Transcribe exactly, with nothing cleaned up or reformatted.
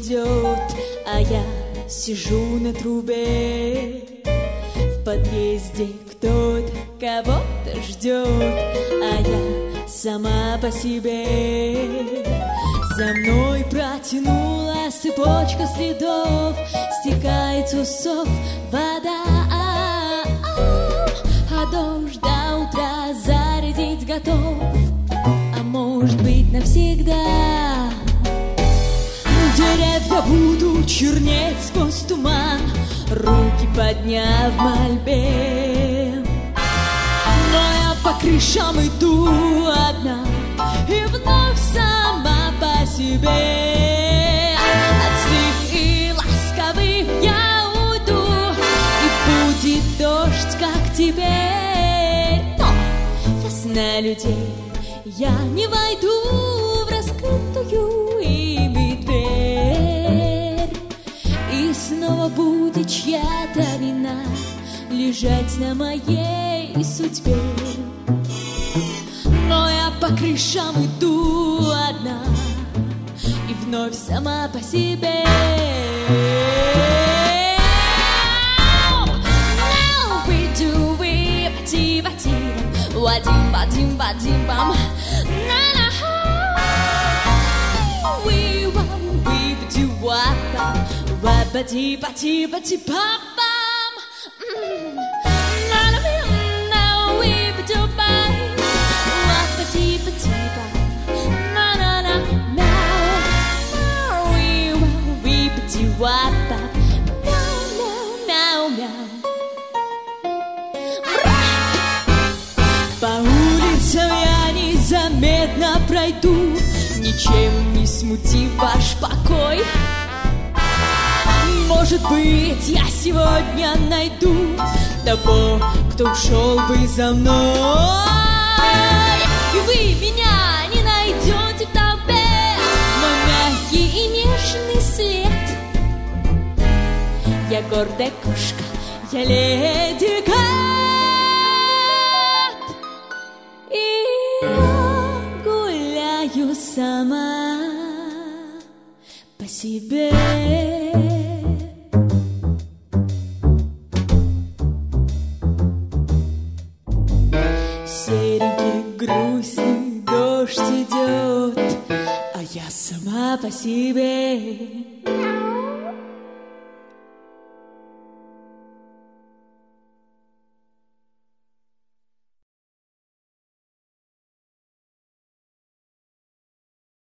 идет, а я сижу на трубе. В подъезде кто-то кого-то ждет, а я сама по себе. За мной протянулась цепочка следов, стекает с усов вода, а дождь до утра зарядить готов, а может быть навсегда. Деревья будут чернеть сквозь туман, руки подняв в мольбе. Но я по крышам иду одна, и вновь сама по себе. От злых и ласковых я уйду, и будет дождь, как теперь. Но ясно людей я не войду в раскрытую ими дверь, и снова будет чья-то вина лежать на моей судьбе. Но я по крышам иду одна, и вновь сама по себе. Now we do we ba-ti-ba-ti-bam, wa-dim-ba-dim-ba-dim-bam. We want we do what wa-ba-ti-ba-ti-ba-ti-bam. По улицам я незаметно пройду, ничем не смутив ваш покой. Может быть, я сегодня найду того, кто ушел бы за мной. И вы меня не найдете в толпе, мой мягкий и нежный след. Я гордая кошка, я леди Кэт, и я гуляю сама по себе. Серенький грустный дождь идет, а я сама по себе.